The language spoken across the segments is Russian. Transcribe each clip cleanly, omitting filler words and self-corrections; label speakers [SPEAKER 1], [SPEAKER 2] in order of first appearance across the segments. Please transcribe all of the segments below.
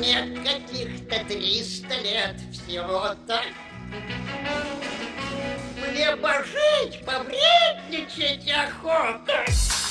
[SPEAKER 1] Мне каких-то 300 лет всего-то. Мне пожить, повредничать охота.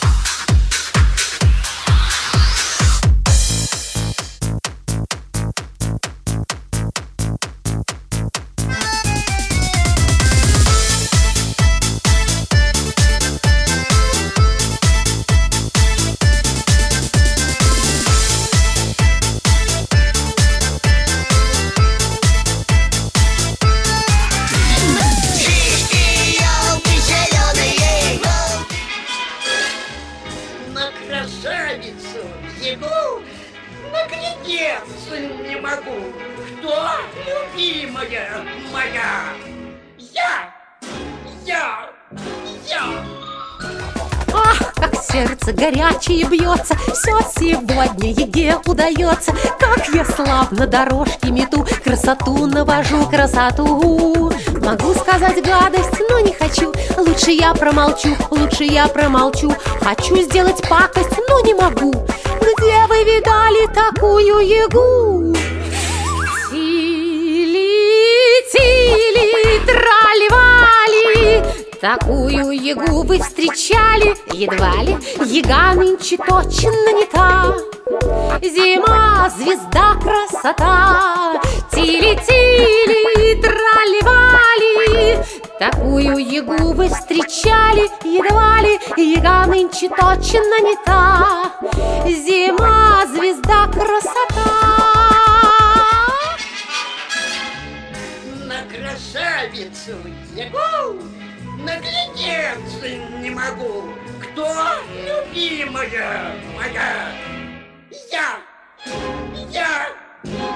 [SPEAKER 1] Красавицу ему наглядеться не могу. Кто любимая моя? Я.
[SPEAKER 2] Ах, как сердце горячее бьется, все сегодня еге удается. Как я славно дорожки мету, красоту навожу, красоту. Могу сказать гадость, но не хочу. Лучше я промолчу. Хочу сделать пакость, но не могу. Где вы видали такую ягу? Тили, трали-вали. Такую ягу вы встречали? Едва ли, яга нынче точно не та. Зима, звезда, красота. Тили-тили, трали-вали. Такую ягу вы встречали? Едва ли, яга нынче точно не та. Зима, звезда, красота.
[SPEAKER 1] На красавицу ягу наглядеться не могу. Кто любимая моя? Я.